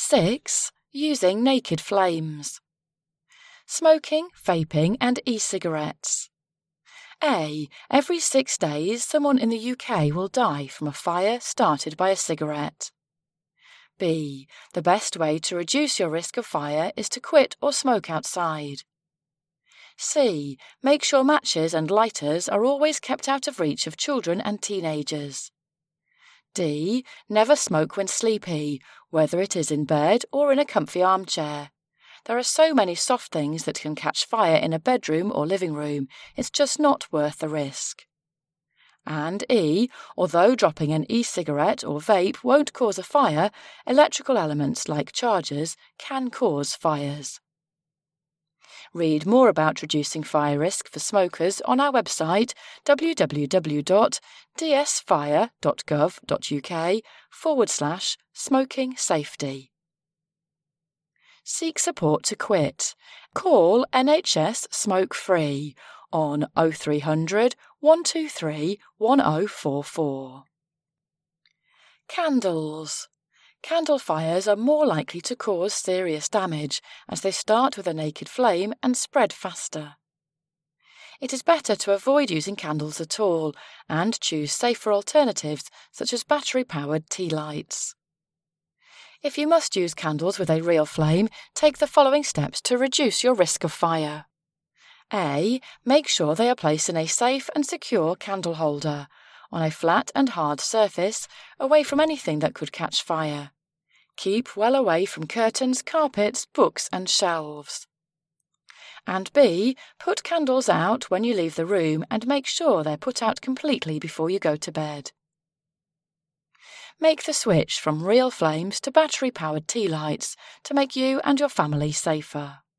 6. Using naked flames. Smoking, vaping and e-cigarettes. A. Every 6 days, someone in the UK will die from a fire started by a cigarette. B. The best way to reduce your risk of fire is to quit or smoke outside. C. Make sure matches and lighters are always kept out of reach of children and teenagers. D. Never smoke when sleepy, whether it is in bed or in a comfy armchair. There are so many soft things that can catch fire in a bedroom or living room, it's just not worth the risk. And E. Although dropping an e-cigarette or vape won't cause a fire, electrical elements like chargers can cause fires. Read more about reducing fire risk for smokers on our website www.dsfire.gov.uk/smoking safety. Seek support to quit. Call NHS Smoke Free on 0300 123 1044. Candles. Candle fires are more likely to cause serious damage as they start with a naked flame and spread faster. It is better to avoid using candles at all and choose safer alternatives such as battery-powered tea lights. If you must use candles with a real flame, take the following steps to reduce your risk of fire. A. Make sure they are placed in a safe and secure candle holder, on a flat and hard surface, away from anything that could catch fire. Keep well away from curtains, carpets, books and shelves. And B. Put candles out when you leave the room and make sure they're put out completely before you go to bed. Make the switch from real flames to battery-powered tea lights to make you and your family safer.